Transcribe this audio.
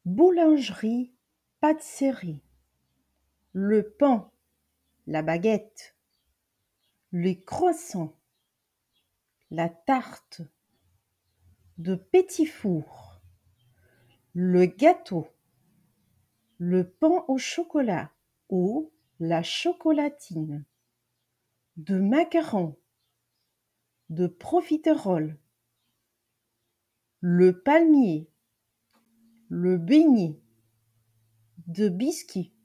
boulangerie, pâtisserie, le pain, la baguette, les croissants, la tarte, de petits fours, le gâteau, le pain au chocolat ou la chocolatine, de macarons, de profiteroles, le palmier, le beignet, de biscuits,